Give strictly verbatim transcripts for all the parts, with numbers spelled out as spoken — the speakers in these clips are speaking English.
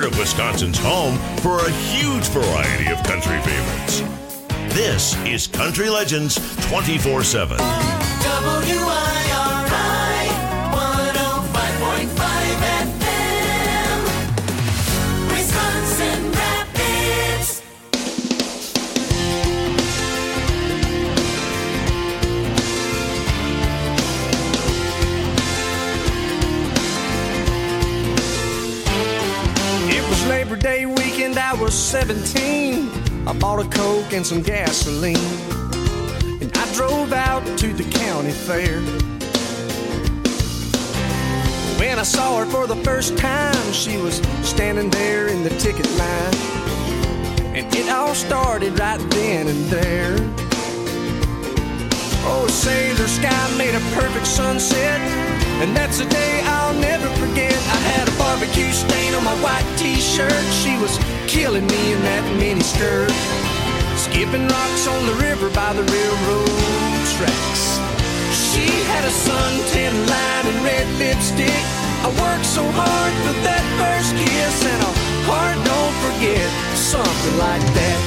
of Wisconsin's home for a huge variety of country favorites. This is Country Legends twenty-four seven. W I R I one oh five point five F M, Wisconsin Rapids. It was Labor Day weekend, I was seventeen. I bought a Coke and some gasoline, and I drove out to the county fair. When I saw her for the first time, she was standing there in the ticket line, and it all started right then and there. Oh, say the sky made a perfect sunset, and that's a day I'll never forget. I had a barbecue stain on my white t-shirt. She was killing me in that mini skirt, skipping rocks on the river by the railroad tracks. She had a suntan line and red lipstick. I worked so hard for that first kiss, and a heart don't forget, something like that.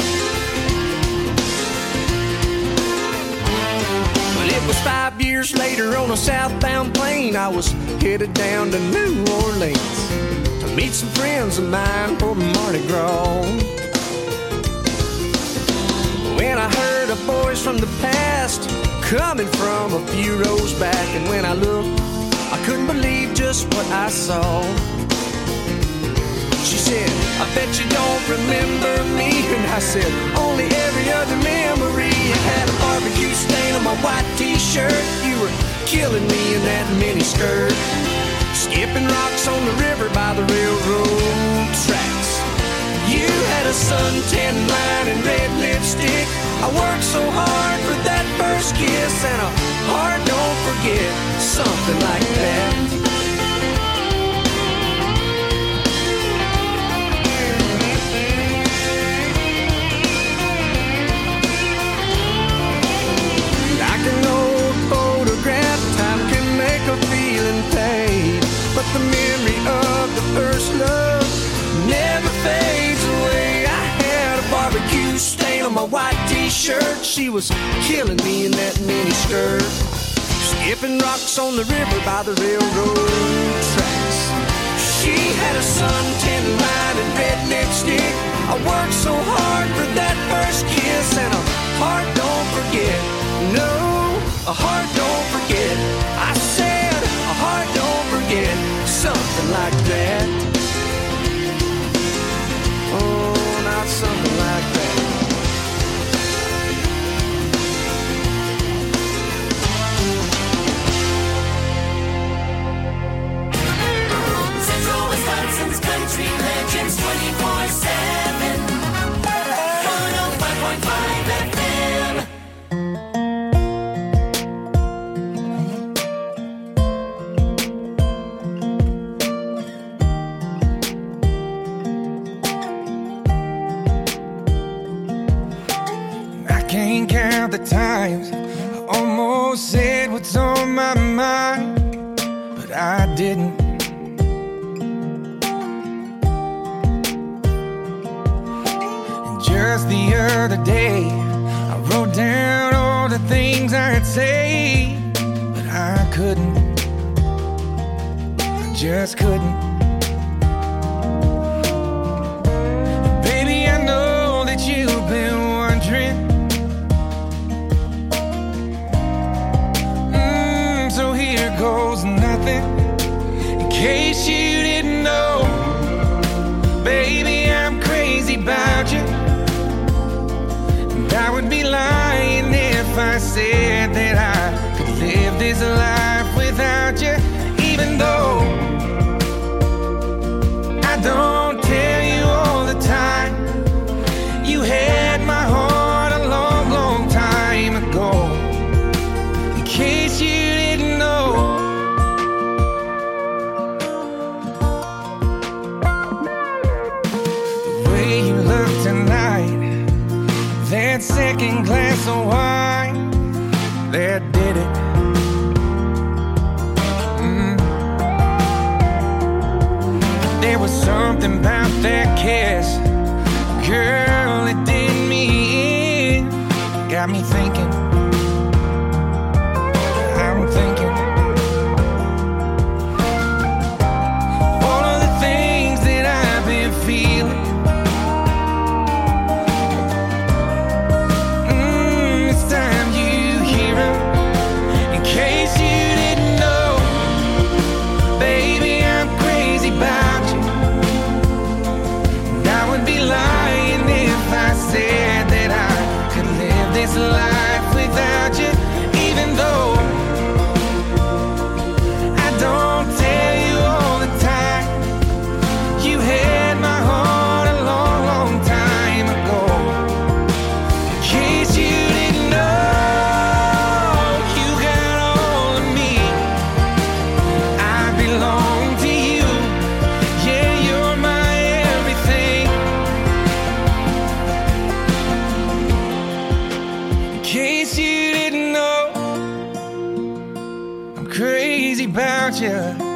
But it was five years later on a southbound plane. I was headed down to New Orleans to meet some friends of mine for Mardi Gras. When I heard a voice from the past coming from a few rows back, and when I looked, I couldn't believe just what I saw. She said, I bet you don't remember me. And I said, only every other memory. I had a barbecue stain on my white t-shirt. You were killing me in that mini skirt, skipping rocks on the river by the railroad tracks. You had a suntan line and red lipstick. I worked so hard for that first kiss, and a heart don't forget, something like that. Like an old photograph, time can make a feeling fade, but the memory of the first love never fades away. I had a barbecue stain on my white t-shirt. She was killing me in that mini skirt, skipping rocks on the river by the railroad tracks. She had a suntan line and red lipstick. I worked so hard for that first kiss, and a heart don't forget. No, a heart don't forget. I said a heart don't forget, something like that. Oh, not something like that. Central Wisconsin's Country Legends twenty-four seven, one oh five point five F M. Can't count the times I almost said what's on my mind, but I didn't. And just the other day, I wrote down all the things I'd say, but I couldn't. I just couldn't. Baby, I know that you've been wondering. So here goes nothing, in case you didn't know. Baby, I'm crazy about you, and I would be lying if I said that I could live this life without you. Even though I don't tell you all the time, you had my heart a long, long time ago. In case you that second glass of wine that did it. Mm. There was something about that kiss, girl, it did me in. Got me thinking, I'm thinking all of the things that I've been feeling. Mm, it's time you hear 'em. In case you didn't know, baby, I'm crazy about you. And I would be lying if I said that I could live this life without you, even though I don't tell you all the time. You had my heart a long, long time ago. In case you didn't know, you got all of me. I belong to you. Yeah, you're my everything. In case you didn't know, I'm crazy about you.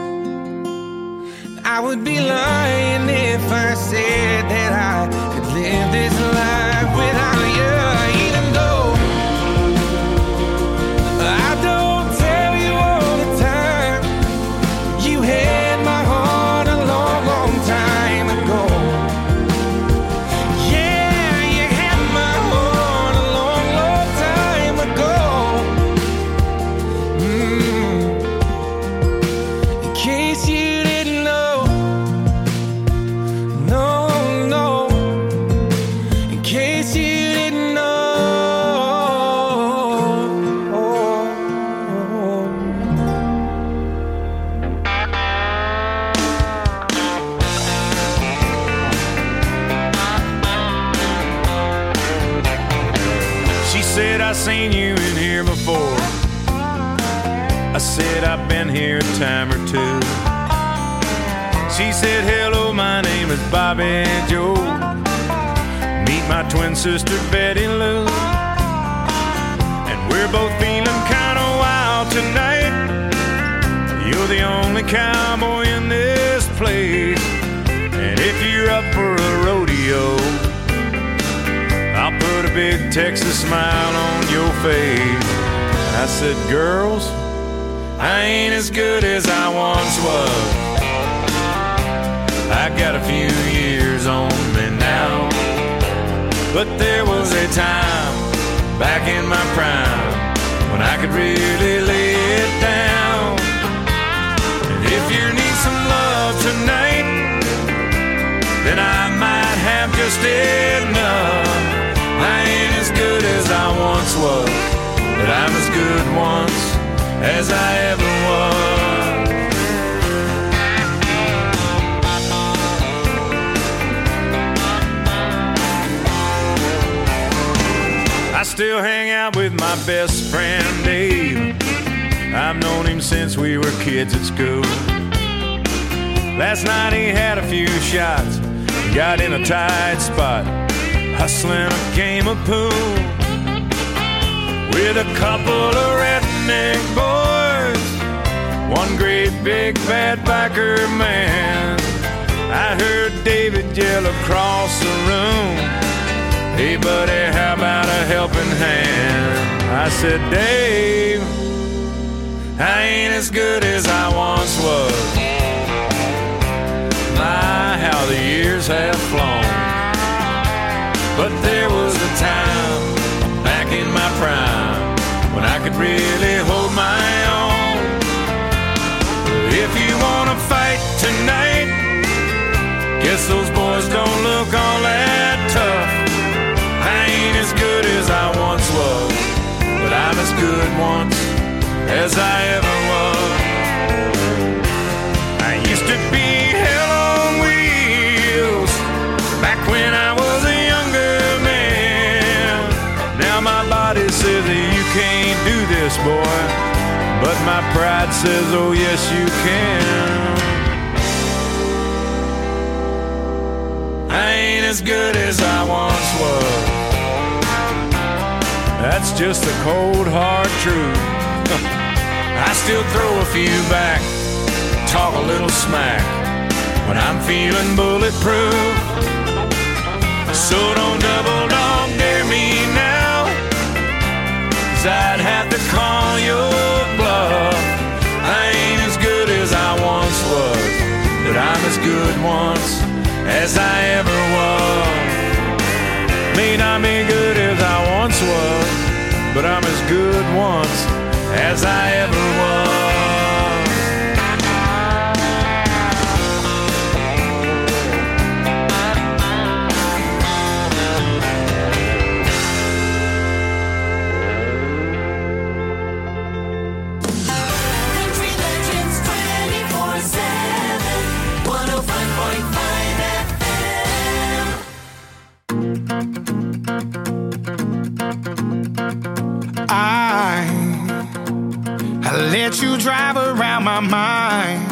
I would be lying if I said that I could live this life without you, even though I don't tell you all the time. You had my heart a long, long time ago. Yeah, you had my heart a long, long time ago. Mm. In case you didn't know, no, no. In case you didn't know. She said, I seen you in here before. I said, I've been here a time or two. She said, hello, my name is Bobby Joe. Meet my twin sister, Betty Lou. And we're both feeling kind of wild tonight. You're the only cowboy in this place. And if you're up for a rodeo, I'll put a big Texas smile on your face. I said, girls, I ain't as good as I once was. I got a few years on me now, but there was a time back in my prime when I could really lay it down. And if you need some love tonight, then I might have just enough. I ain't as good as I once was, but I'm as good once as I ever was. I still hang out with my best friend Dave. I've known him since we were kids at school. Last night he had a few shots, got in a tight spot, hustling a game of pool with a couple of redneck boys, one great big bad biker man. I heard David yell across the room, hey buddy, how about a helping hand? I said, Dave, I ain't as good as I once was. My, how the years have flown. But there was a time back in my prime when I could really hold my own. If you wanna fight tonight, guess those boys don't look all that tough. I ain't as good as I once was, but I'm as good once as I ever was. I used to be hell on wheels back when I was a younger man. Now my body says that you can't do this, boy, but my pride says, oh yes you can. I ain't as good as I once was. That's just the cold hard truth. I still throw a few back, talk a little smack, when I'm feeling bulletproof. So don't double dog dare me now, 'cause I'd have to call your bluff. I ain't as good as I once was, but I'm as good once as I ever was. May not be good as I once was, but I'm as good once as I ever was. Country Legends twenty-four seven, one oh five point five F M. I, I let you drive around my mind.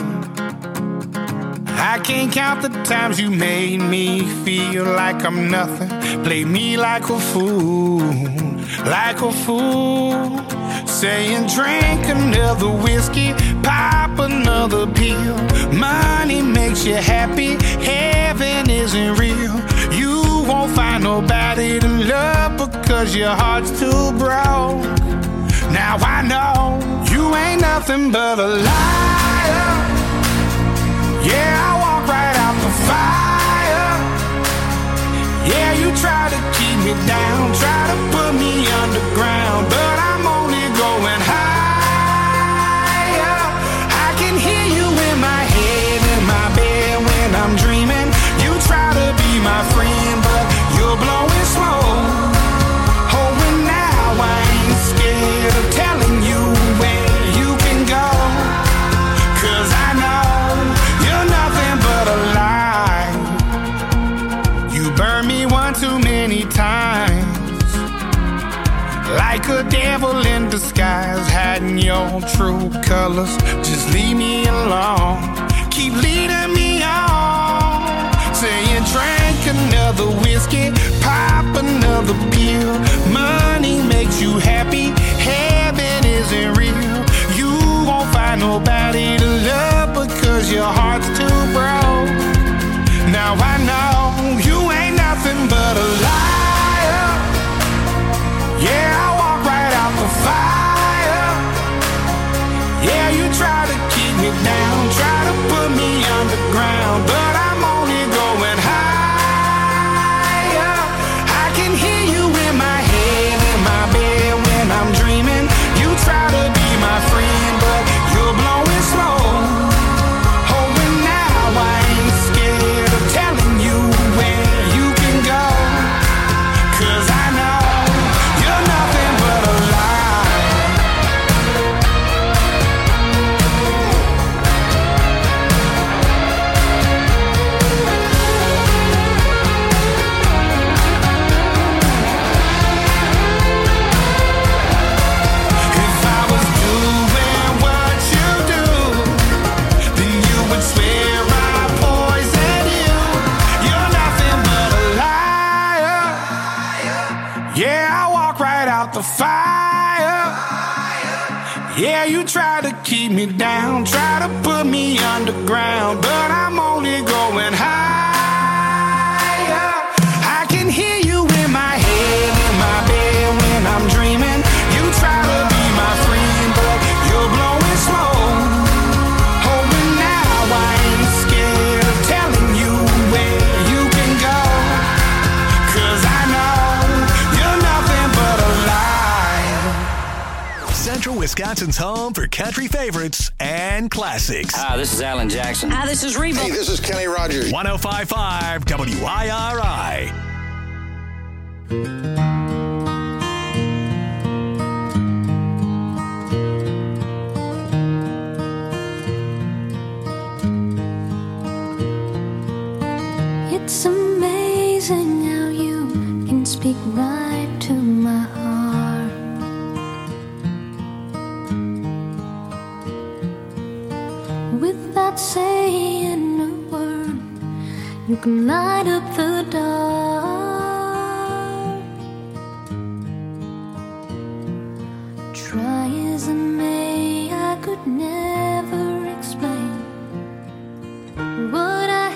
I can't count the times you made me feel like I'm nothing. Play me like a fool, like a fool. Saying drink another whiskey, pop another pill. Money makes you happy, heaven isn't real. You won't find nobody to love because your heart's too broke. Now I know you ain't nothing but a liar. Yeah, I walk right out the fire. Yeah, you try to keep me down, try to put me underground, but I'm only going higher. I can hear you in my head, in my bed when I'm dreaming. You try to be my friend, but you're blowing smoke. Oh, and now I ain't scared of telling you where you can go, 'cause I know you're nothing but a lie. You burned me one too many times, like a devil in disguise, hiding your true colors. Just leave me alone, keep leading me on. Saying drink another whiskey, pop another pill. Money makes you happy, heaven isn't real. You won't find nobody to love because your heart's too broke. Now I know you ain't nothing but a liar. Yeah, I walk right out the fire. Yeah, you try to keep me down, try to put me underground, but I'm only going higher. I can hear you in my head, in my bed when I'm dreaming. You try to be my friend, but you're blowing smoke. Oh, and now I ain't scared of telling you where you can go, 'cause I know you're nothing but a lie. If I was doing what you do, then you would swear I poisoned you. You're nothing but a liar. Yeah, I walk right out the fire. Yeah, you try to keep me down, try to put me underground, but I'm only going higher. I can hear you in my head, in my bed when I'm dreaming. You try to be my friend, but you're blowing smoke. Oh, and now I ain't scared of telling you where you can go, 'cause I know you're nothing but a lie. Central Wisconsin's home for country favorites and classics. Hi, this is Alan Jackson. Hi, this is Reba. Hey, this is Kenny Rogers. one oh five point five W I R I. It's amazing how you can speak right to my heart. Without saying a word, you can light up the dark. Try as I may, I could never explain what I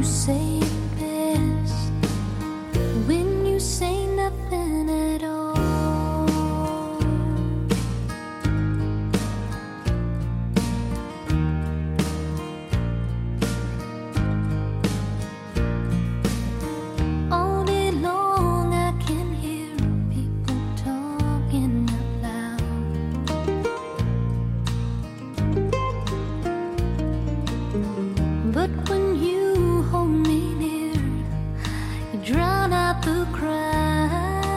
say it best when you say nothing at all. All day long I can hear people talking out loud. But when you hold me near, you drown out the crowd.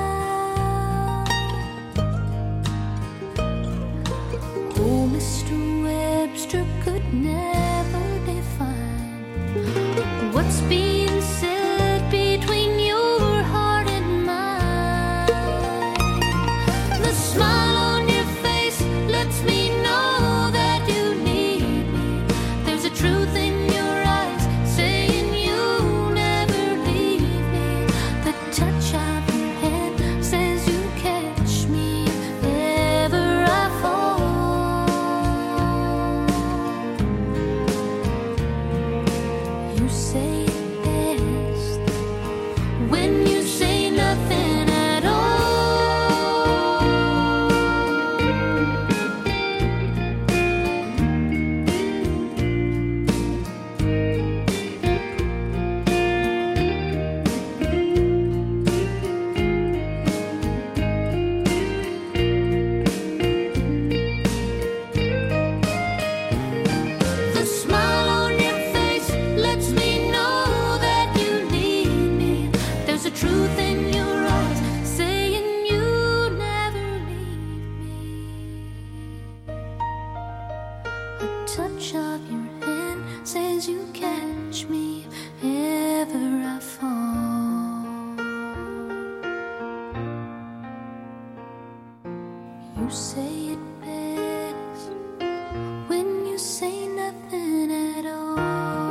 Oh, Mister Webster could never define what's being said between your heart and mine. The smile on your face lets me know that you need me. There's a truth in your eyes saying you'll never leave me. The touch of your hand says you catch me if ever I fall. You say it best when you say nothing at all. The smile on your face lets me know that you need me. There's a truth in your eyes saying you never leave me. A touch of your hand says you catch me if ever I fall. You say it best when you say nothing at all.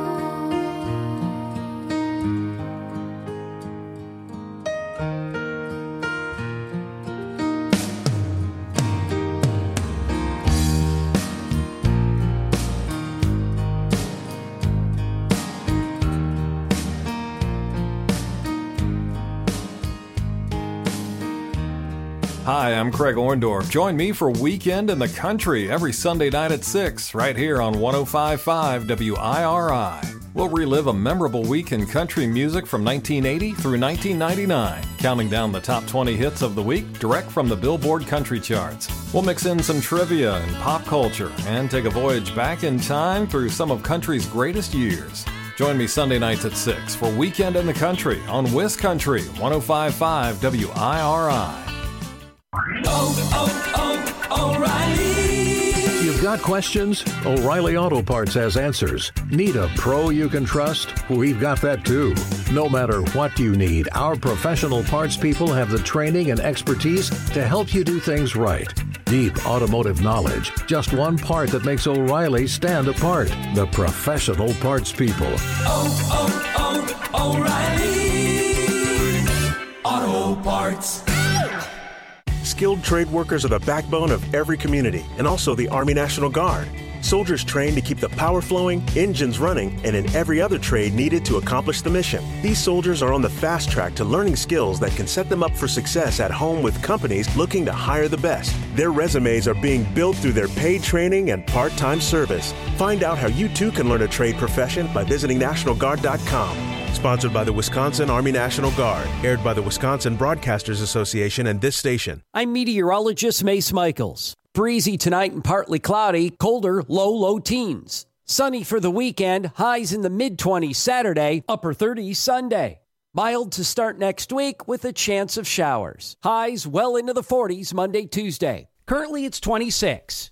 Hi, I'm Craig Orndorff. Join me for Weekend in the Country every Sunday night at six, right here on one oh five point five W I R I. We'll relive a memorable week in country music from nineteen eighty through nineteen ninety-nine, counting down the top twenty hits of the week direct from the Billboard Country Charts. We'll mix in some trivia and pop culture and take a voyage back in time through some of country's greatest years. Join me Sunday nights at six for Weekend in the Country on WisCountry one oh five point five W I R I. You've got questions? O'Reilly Auto Parts has answers. Need a pro you can trust? We've got that too. No matter what you need, our professional parts people have the training and expertise to help you do things right. Deep automotive knowledge. Just one part that makes O'Reilly stand apart. The professional parts people. Oh, oh, oh, O'Reilly Auto Parts. Skilled trade workers are the backbone of every community and also the Army National Guard. Soldiers trained to keep the power flowing, engines running, and in every other trade needed to accomplish the mission. These soldiers are on the fast track to learning skills that can set them up for success at home with companies looking to hire the best. Their resumes are being built through their paid training and part-time service. Find out how you too can learn a trade profession by visiting National Guard dot com. Sponsored by the Wisconsin Army National Guard. Aired by the Wisconsin Broadcasters Association and this station. I'm meteorologist Mace Michaels. Breezy tonight and partly cloudy, colder, low, low teens. Sunny for the weekend, highs in the mid-twenties Saturday, upper thirties Sunday. Mild to start next week with a chance of showers. Highs well into the forties Monday, Tuesday. Currently it's twenty-six.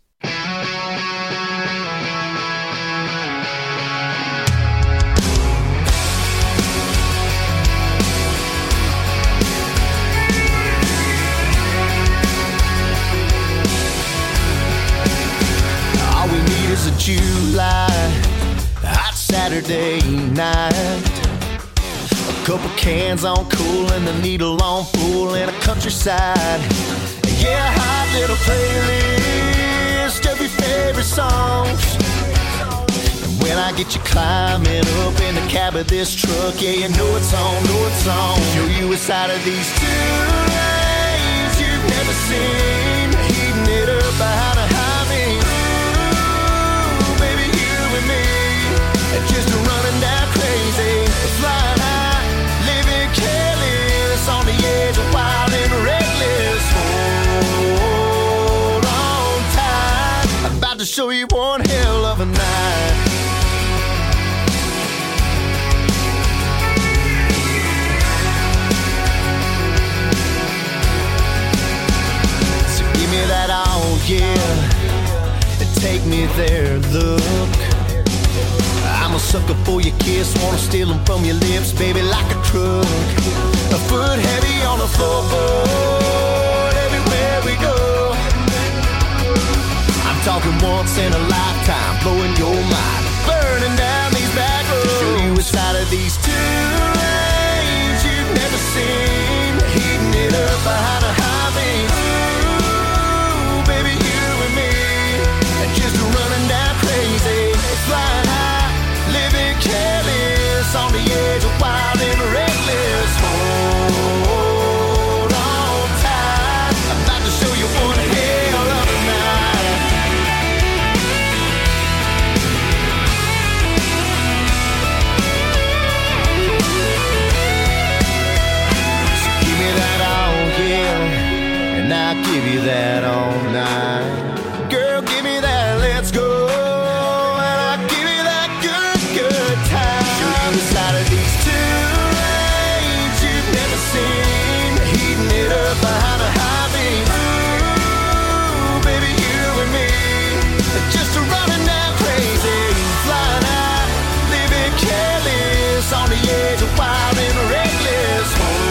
It's a July hot Saturday night. A couple cans on cool and the needle on full in a countryside. Yeah, a hot little playlist of your favorite songs. And when I get you climbing up in the cab of this truck. Yeah, you know it's on, know it's on. Show you a side of these two lanes you've never seen. Heating it up behind a high beam. Ooh, baby, you and me, just running down crazy, flying high, living careless, on the edge of wild and reckless. Hold on tight, I'm about to show you one hell of a night. So give me that all, yeah, and take me there, look. I'm a sucker for your kiss, wanna steal them from your lips, baby, like a truck. A foot heavy on the floorboard, everywhere we go. I'm talking once in a lifetime, blowing your mind, burning down these back roads. Show you a side of these two lanes you've never seen. Heating it up behind a high beam. Ooh, baby, you and me, just running down crazy, flying high, living careless, on the edge of wild and reckless. Hold on tight, I'm about to show you one hell of a night. So give me that all, yeah, and I'll give you that all night. Girl, give me that, let's go. Side of these two lanes you've never seen. Heating it up behind a high beam. Ooh, baby, you and me, just running down crazy, flying high, living careless, on the edge of wild and reckless.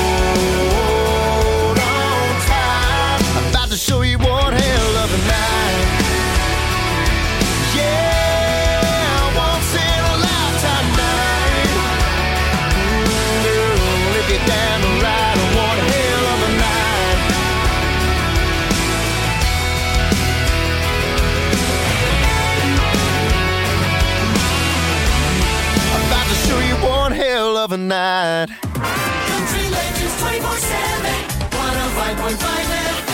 Hold on tight, I'm about to show you one hell of a night. Yeah, once in a lifetime night. Get down the ride on one hell of a night. I'm about to show you one hell of a night. Country Legends twenty-four seven, one oh five point five F M.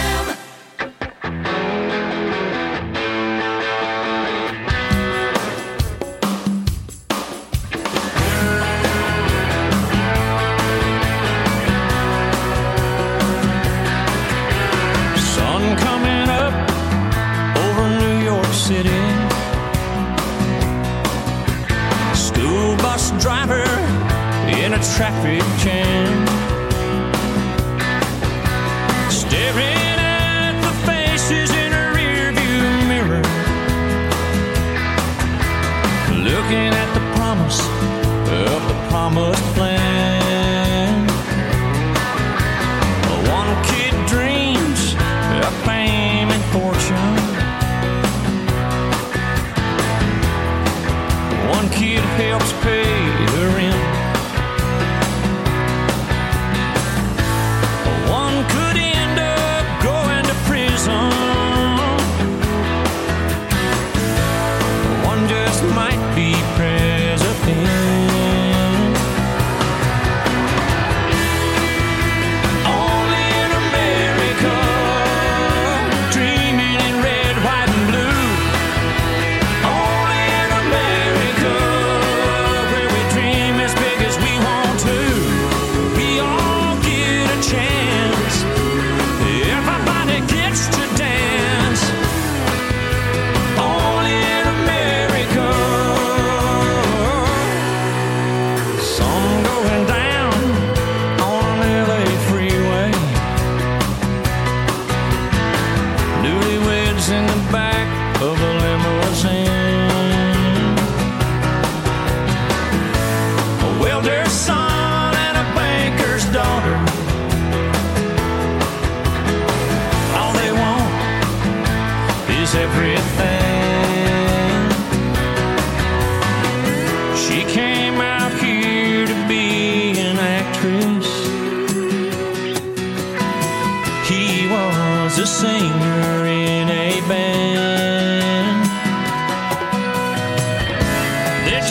Coming up over New York City, school bus driver in a traffic jam, staring at the faces in a rearview mirror, looking at the promise of the promised land. One kid dreams of fame and fortune. One kid helps pay the rent. One could end up going to prison. One just might be president.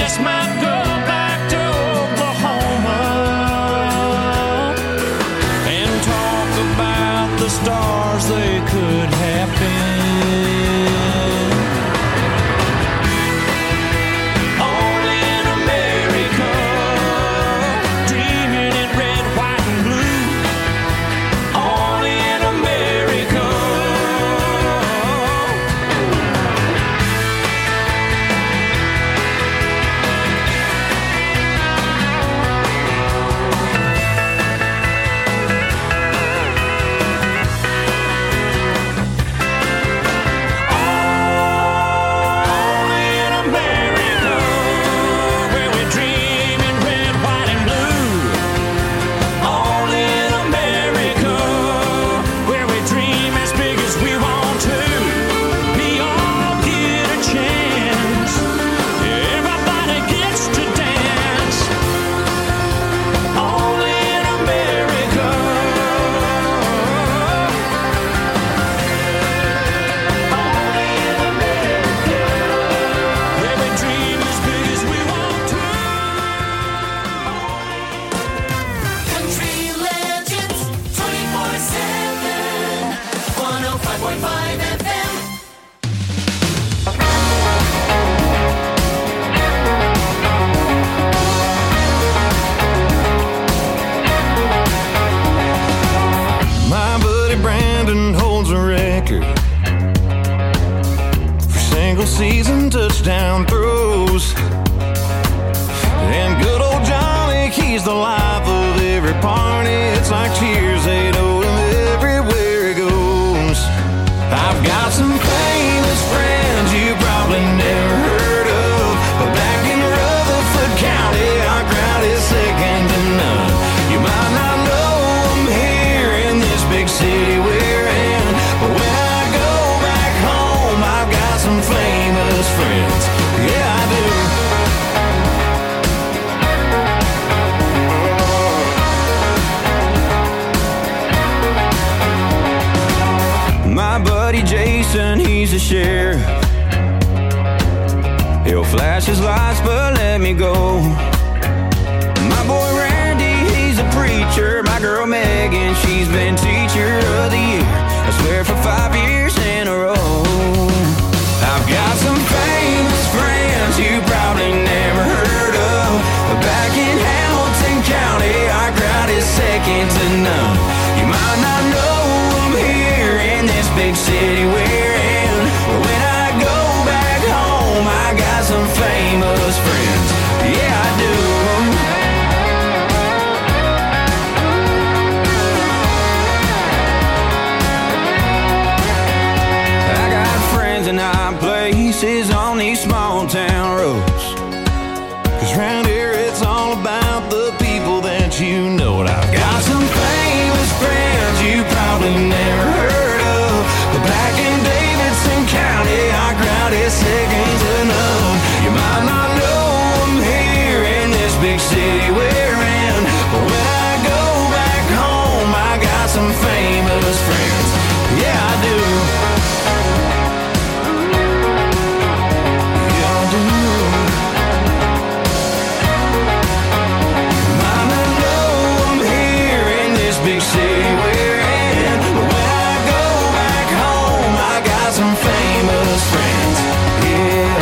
just might go back to Oklahoma and talk about the stars they could have been. Only in America, dreaming in red, white, and blue. Only in America. Country Legends twenty-four seven, one oh five point five F M. My buddy Brandon holds a record for single season touchdown throws. And good old Johnny, he's the life of every party. It's like cheers, they know him everywhere he goes. I've got some famous friends you probably never heard of, but back in Rutherford County, our crowd is second to none. You might not know them here in this big city we're in, but when I go back home, I've got some famous friends. Yeah, I do. My buddy Jason, he's a sheriff. He'll flash his lights, but let me go. My boy Randy, he's a preacher. My girl Megan, she's been teacher of the year, I swear for five years in a row. I've got some famous friends you probably never heard of, but back in Hamilton County, our crowd is second to none. You might not know them here in this big city we're in, but when I go back home, I got some famous friends. Yeah, I do. I got friends in high places on these small town roads, 'cause round here it's all about the people that you know. And I've got some famous friends you probably never heard of, but back in Davidson County, our crowd is second to none. You might not know them here in this big city we're in, but when I go back home, I got some famous friends. Yeah, I do. Yeah, I do. Might not know them here in this big city we're in, but when I go back home, I got some famous friends. Yeah,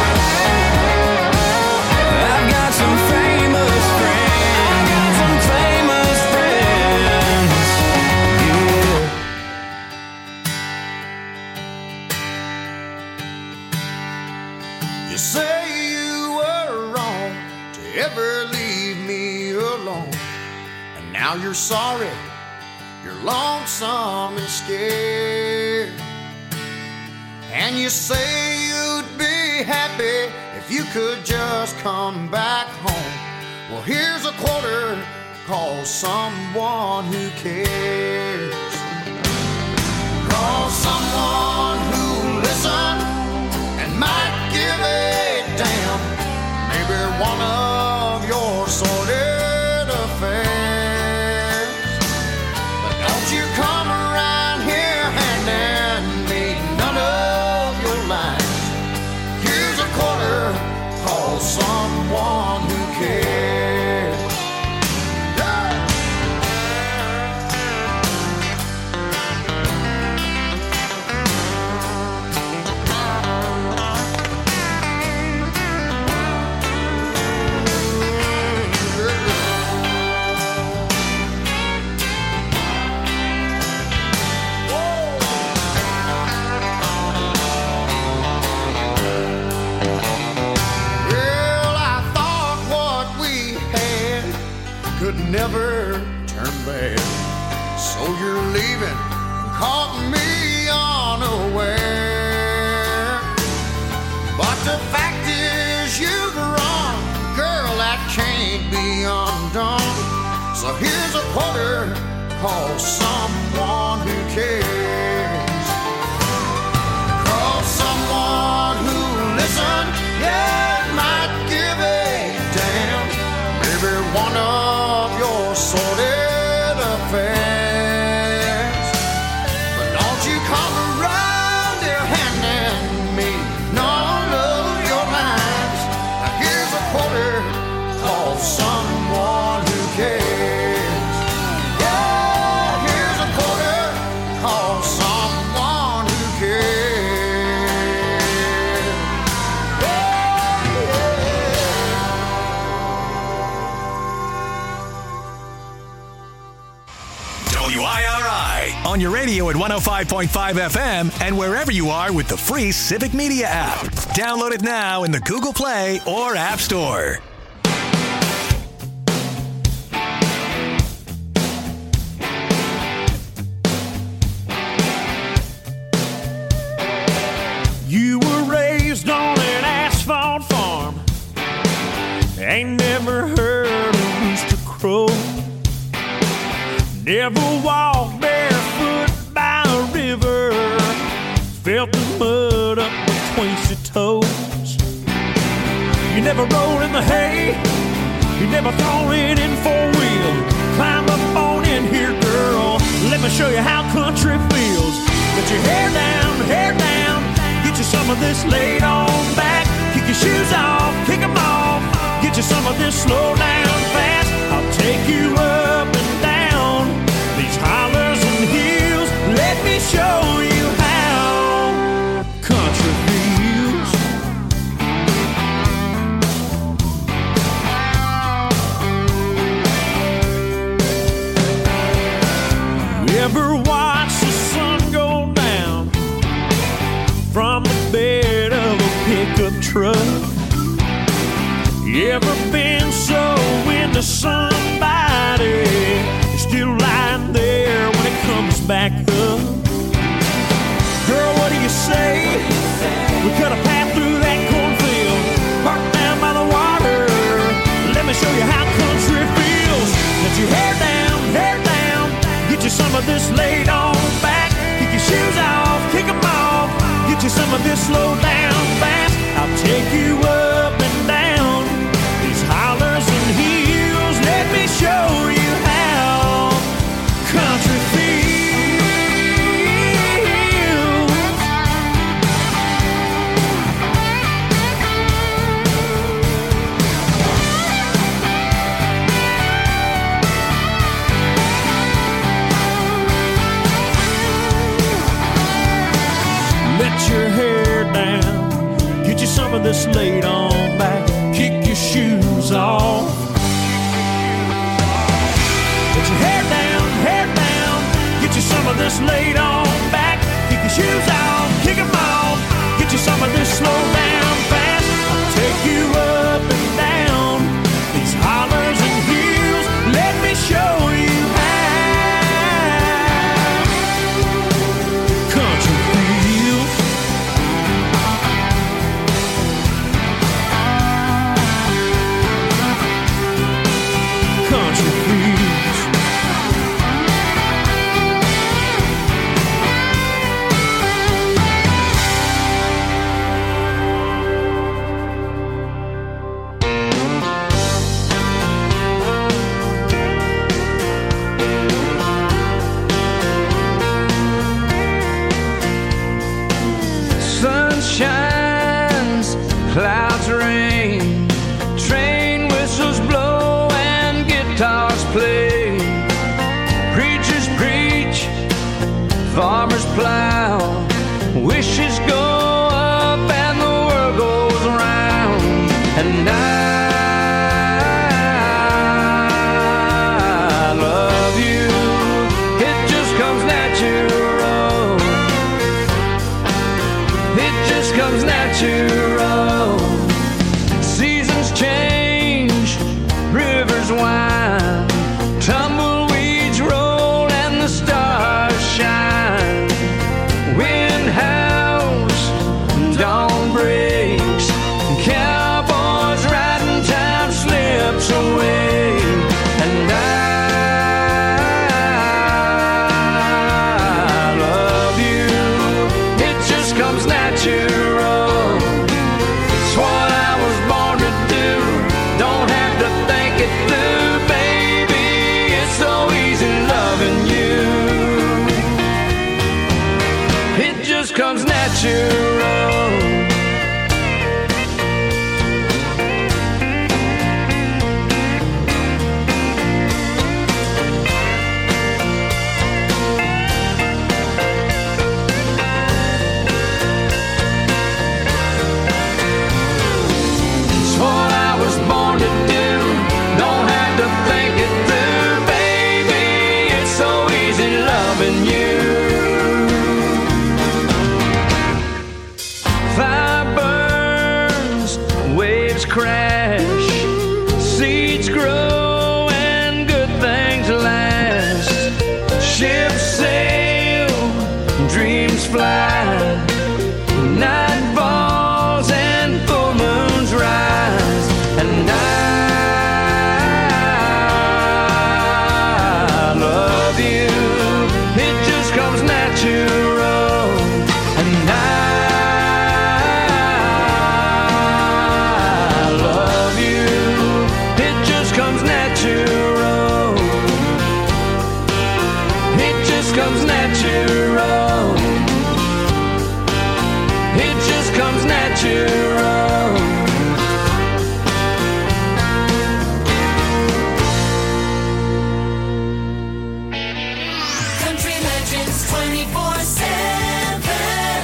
I've got some famous friends. I got some famous friends. Yeah. You say you were wrong to ever leave me alone, and now you're sorry, you're lonesome and scared. And you say you'd be happy if you could just come back home. Well, here's a quarter, call someone who cares. Call someone who'll listen and might give a damn. Maybe one of your sordid affairs. But don't you come around here handing me none of your lies. Here's a quarter, call someone cares. Never turn back. So you're leaving, caught me unaware. But the fact is you're wrong, girl, that can't be undone. So here's a quarter, call someone who cares. Call someone who listens, yeah, might give a damn. Maybe one of your sordid affairs. But don't you come around there handing me none of your lines. Now here's a quarter, call someone who cares. Yeah, here's a quarter, call someone who cares. Yeah, W I R I on your radio at one oh five point five F M and wherever you are with the free Civic Media app. Download it now in the Google Play or App Store. You were raised on an asphalt farm. Ain't never heard a rooster crow. Never walked barefoot by a river. Felt the mud up between your toes. You never rode in the hay. You never thrown it in four-wheel. Climb up on in here, girl. Let me show you how country feels. Get your hair down, hair down. Get you some of this laid on back. Kick your shoes off, kick them off. Get you some of this slow down fast. I'll take you up and down these hollers and hills. Let me show you how country feels. You ever watch the sun go down from the bed of a pickup truck? You ever been so into somebody you're still lying there when it comes back up? Girl, what do you say? We cut a path through that cornfield, parked down by the water. Let me show you how country feels. Let your hair down, hair down. Get you some of this laid on back. Kick your shoes off, kick them off. Get you some of this slow down fast. I'll take you up and down these hollers and hills. Let me show you how country feels. natural. Seasons change, rivers wind, tumbleweeds roll and the stars shine. Wind howls, dawn breaks, cowboys riding, time slips away. And I love you, it just comes natural. It's what I was born to do, don't have to think it through, baby. It's so easy loving you, it just comes natural. It's what I was born to do, don't have to think it through, baby. It's so easy loving you. Fire burns, waves crash, seeds grow and good things last. Ships sail, dreams fly, night falls and full moons rise. And I love you, it just comes natural. And I love you, it just comes natural. It just comes natural. It just comes natural. Country Legends twenty-four seven.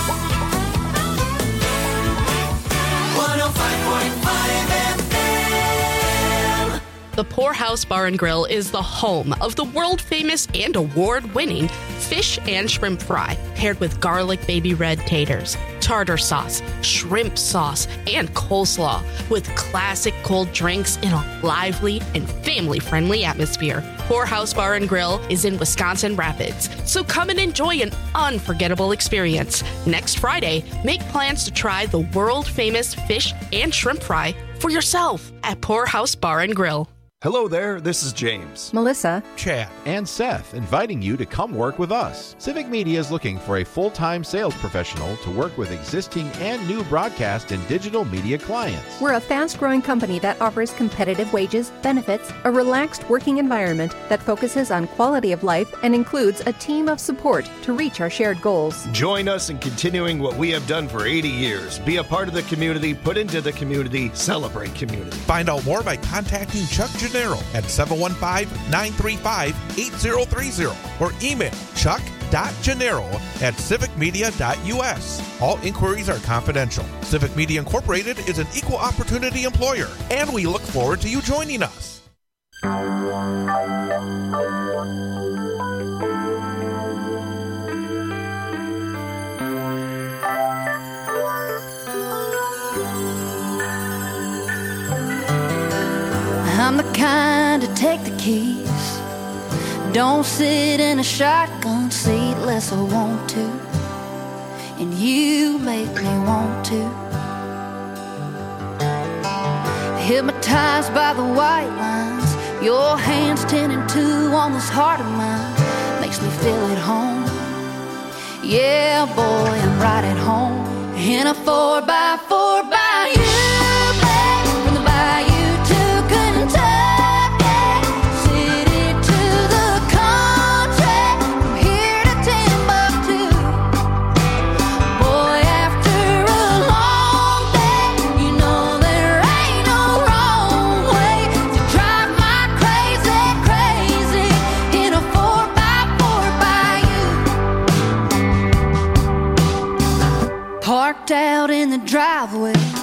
one oh five point five F M. The Poorhouse Bar and Grill is the home of the world-famous and award-winning fish and shrimp fry, paired with garlic baby red taters, tartar sauce, shrimp sauce, and coleslaw, with classic cold drinks in a lively and family-friendly atmosphere. Poorhouse Bar and Grill is in Wisconsin Rapids, so come and enjoy an unforgettable experience. Next Friday, make plans to try the world-famous fish and shrimp fry for yourself at Poorhouse Bar and Grill. Hello there, this is James, Melissa, Chad, and Seth, inviting you to come work with us. Civic Media is looking for a full-time sales professional to work with existing and new broadcast and digital media clients. We're a fast-growing company that offers competitive wages, benefits, a relaxed working environment that focuses on quality of life and includes a team of support to reach our shared goals. Join us in continuing what we have done for eighty years. Be a part of the community, put into the community, celebrate community. Find out more by contacting Chuck Gennaro at seven one five, nine three five, eight zero three zero or email chuck dot gennaro at civic media dot u s. All inquiries are confidential. Civic Media Incorporated is an equal opportunity employer, and we look forward to you joining us. I'm the kind to take the keys, don't sit in a shotgun seat unless I want to, and you make me want to. Hypnotized by the white lines, your hands ten and two on this heart of mine, makes me feel at home. Yeah, boy, I'm right at home in a four by four by you, babe, from the bayou to Kentucky, city to the country, from here to Timbuktu. Boy, after a long day, you know there ain't no wrong way to drive my crazy, crazy in a four by four by you. Parked out in the driveway,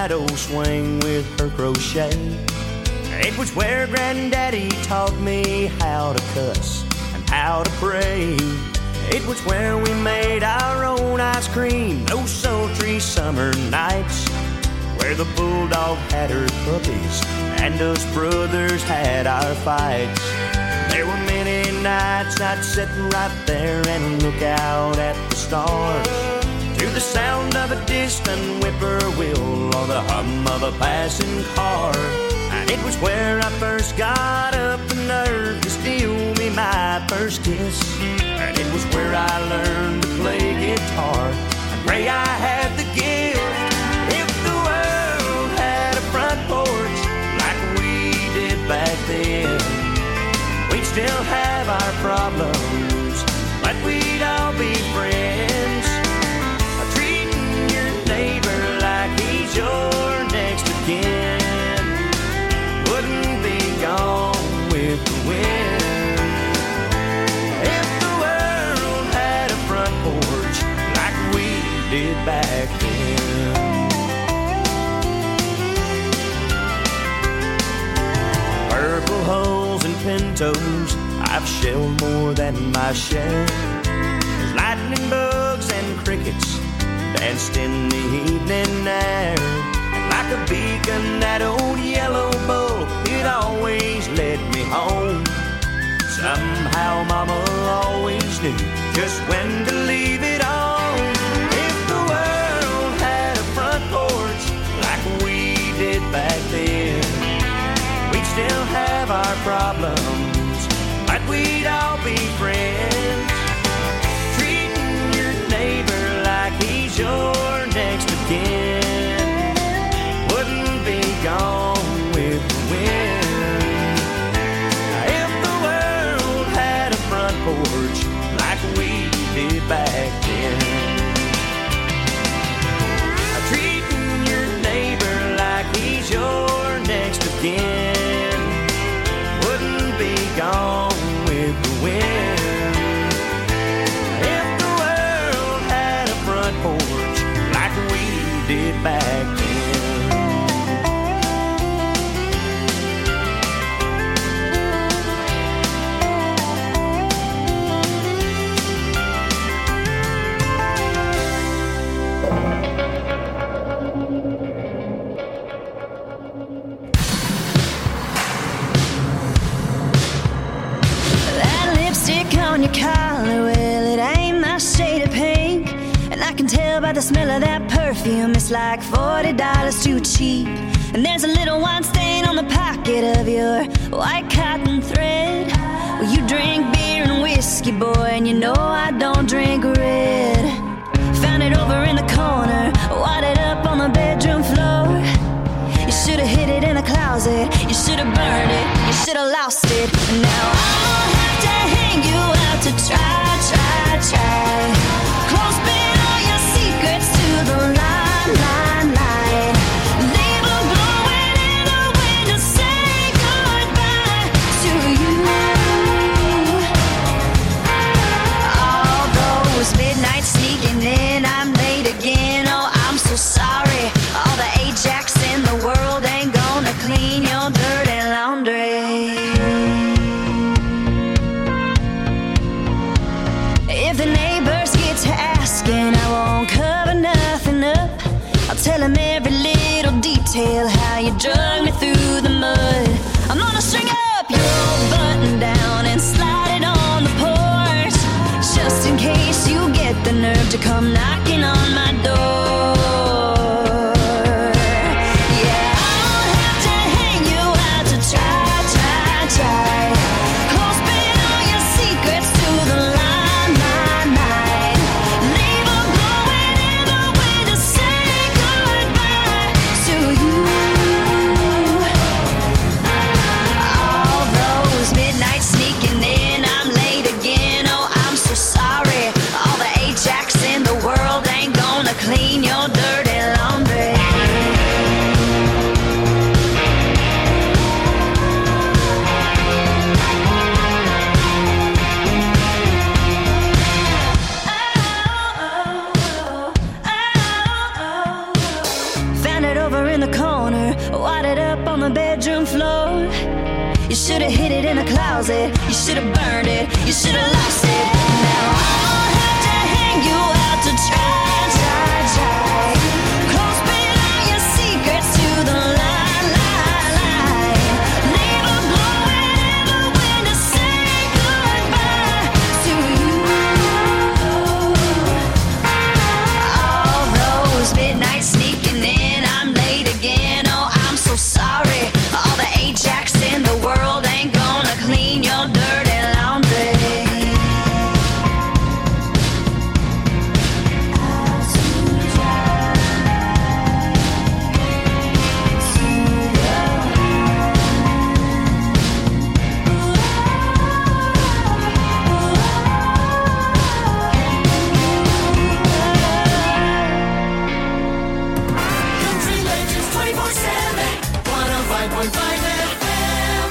that old swing with her crochet. It was where Granddaddy taught me how to cuss and how to pray. It was where we made our own ice cream those sultry summer nights, where the bulldog had her puppies and us brothers had our fights. There were many nights I'd sit right there and look out at the stars, to the sound of a distant whippoorwill or the hum of a passing car. And it was where I first got up the nerve to steal me my first kiss. And it was where I learned to play guitar and pray I had the gift. If the world had a front porch like we did back then, we'd still have our problems, but we'd all be friends. Treating your neighbor like he's your next of kin wouldn't be gone with the wind. If the world had a front porch like we did back then. Purple hulls and pintos, I've shelled more than my share. There's lightning bugs and crickets danced in the evening air. And like a beacon, that old yellow bull, it always led me home. Somehow Mama always knew just when to leave it on. If the world had a front porch like we did back then, we'd still have our problems, but we'd all be friends. Treating your neighbor like he's your next of kin wouldn't be gone with the wind. If the world had a front porch like we did back then. Treating your neighbor like he's your next of kin wouldn't be gone with the wind. If the world had a front porch like we did back then. That lipstick on your collar, well, it ain't my shade of pink. And I can tell by the smell of that perfume, it's like forty dollars too cheap. And there's a little white stain on the pocket of your white cotton thread. Well, you drink beer and whiskey, boy, and you know I don't drink red. Found it over in the corner, wadded up on the bedroom floor. You should've hid it in the closet, you should've burned it, you should've lost it. And now I won't have to hang you out to try, try, try. Close bid all your secrets to the line, line, line. Leave a blowing in the wind to say goodbye to you. All those midnights sneaking in, I'm late again, oh I'm so sorry. All the Ajax in the world ain't gonna clean your dirty laundry. You should have hid it in a closet. You should have burned it. You should have lost it. Now I'll have to hang you out to dry, dry, dry. Close spit all your secrets to the line, line, line. Leave a blowing ever when to say goodbye to you. All those midnights sneaking in, I'm late again. Oh, I'm so sorry. All the Ajax in the world ain't gonna clean your dirty laundry. Country Legends twenty-four seven, one oh five point five F M.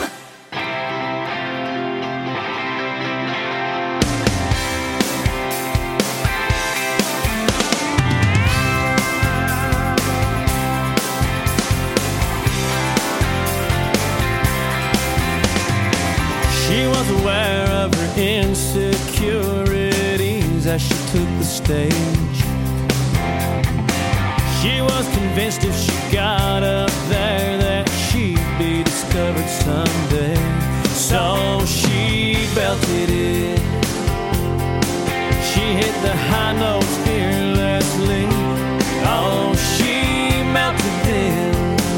She was aware of her insecurities as she took the stage. She was convinced if she got up there that she'd be discovered someday. So she belted it. She hit the high notes fearlessly. Oh, she melted them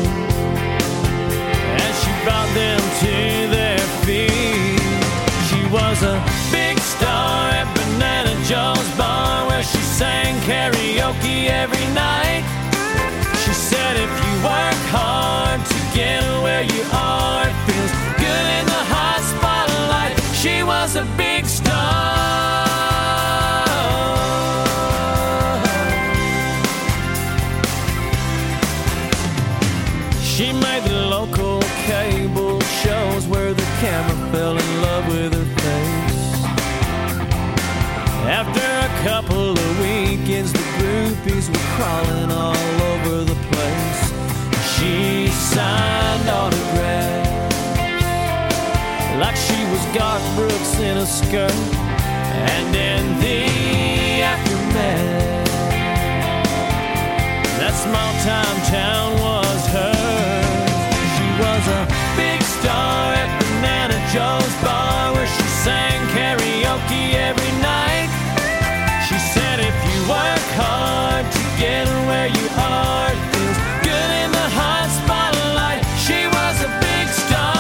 as she brought them to their feet. She was a big star at Banana Joe's bar where she sang karaoke every night. She said if you work hard to get where you are, it feels good in the hot spotlight. She was a big star. She made the local cable shows where the camera fell in love with her face. After a couple of weekends, the groupies were crawling all over the place. She signed autographs like she was Garth Brooks in a skirt. And in the aftermath, that small time town was hers. She was a big star at Banana Joe's bar where she sang karaoke every night. She said if you work hard to get where you are, it feels good in the hot spotlight. She was a big star.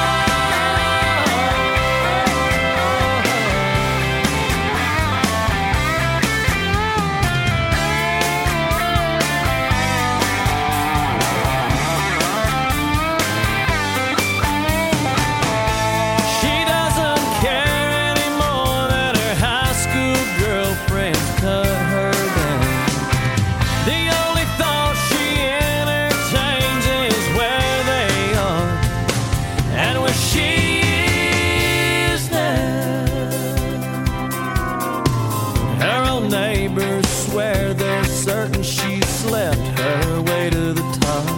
She doesn't care anymore that her high school girlfriends cut her down. The only thought she entertains is where they are and where she is now. Her old neighbors swear they're certain she slept her way to the top.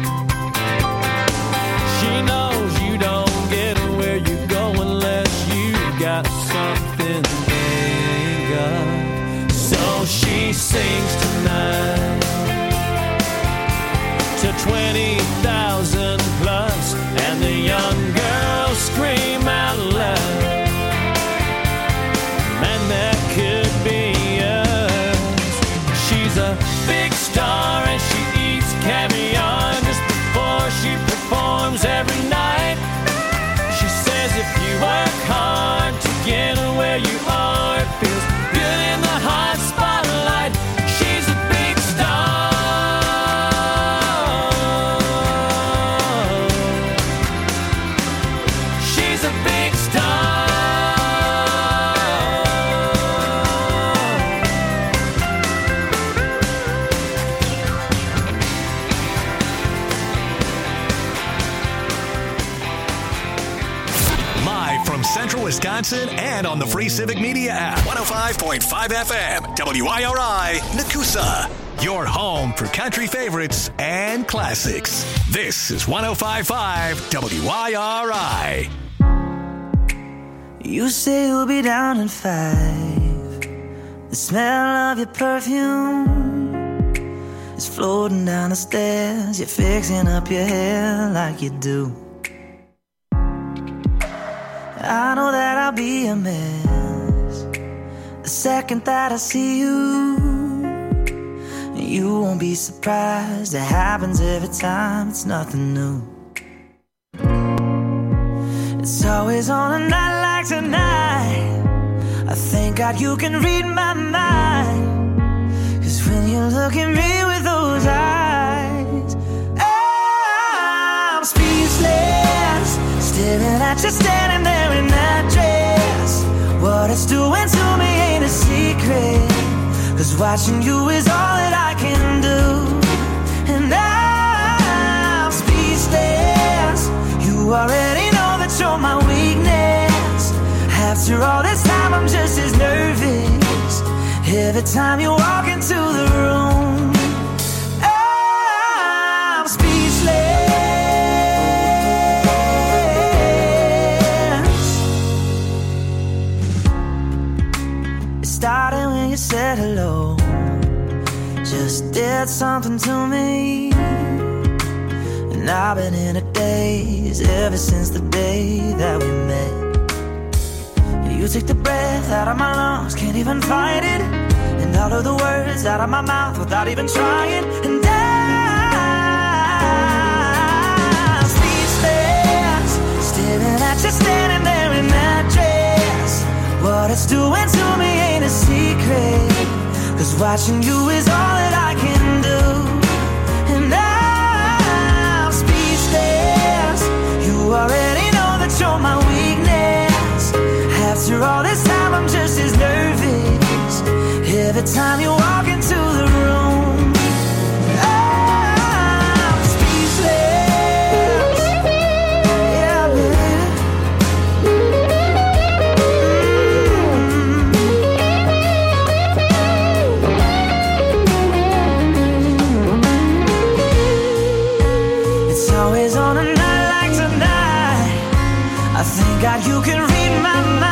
She knows you don't get where you go unless you got something they ain't got. So she sings tonight to twenty thousand plus, and the young girls scream out loud, man, that could be us. She's a big star and she eats caviar just before she performs every night. She says if you work hard to get where you are, it feels good in the hot spotlight. She's a big star. She's a big star. Live from Central Wisconsin and on the free Civic Media app. one oh five point five F M, W I R I, Nakusa. your home for country favorites and classics. This is one oh five point five W I R I. You say you'll be down in five. The smell of your perfume is floating down the stairs. You're fixing up your hair like you do. I know that I'll be a mess the second that I see you. You won't be surprised, it happens every time, it's nothing new. It's always on a night like tonight. I thank God you can read my mind. Cause when you look at me with those eyes, I'm speechless, staring at you standing there in that dress. What it's doing to me ain't a secret, cause watching you is all that I can do. And I'm speechless. You already know that you're my weakness. After all this time I'm just as nervous every time you walk into the room. I'm speechless. It started when you said hello, just did something to me. And I've been in a daze ever since the day that we met. You took the breath out of my lungs, can't even fight it. And all of the words out of my mouth without even trying. And I'm speechless, staring at you standing there in that dress. What it's doing to me ain't a secret, cause watching you is all that I can do. And I'm speechless. You already know that you're my weakness. After all this time I'm just as nervous every time you walk into the room. I'm speechless. Yeah, baby. Mm-hmm. It's always on a night like tonight. I thank God you can read my mind.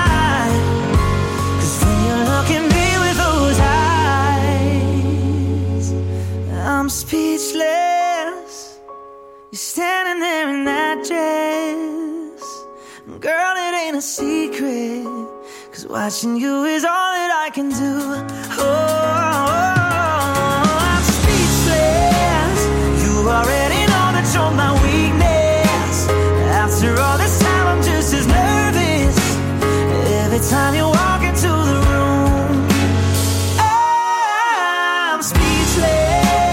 I'm speechless. You're standing there in that dress. Girl, it ain't a secret, cause watching you is all that I can do. Oh, I'm speechless. You already know that you're my weakness. After all this time I'm just as nervous every time you walk into the room. I'm speechless.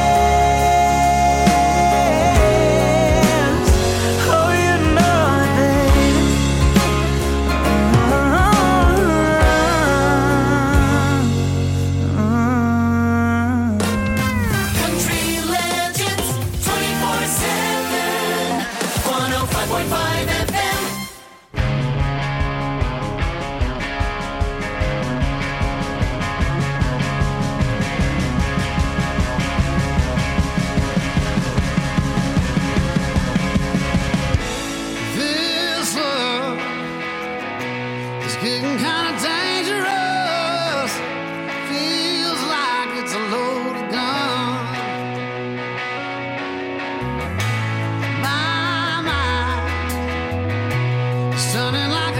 Getting kind of dangerous. Feels like it's a loaded gun. My mind is turning like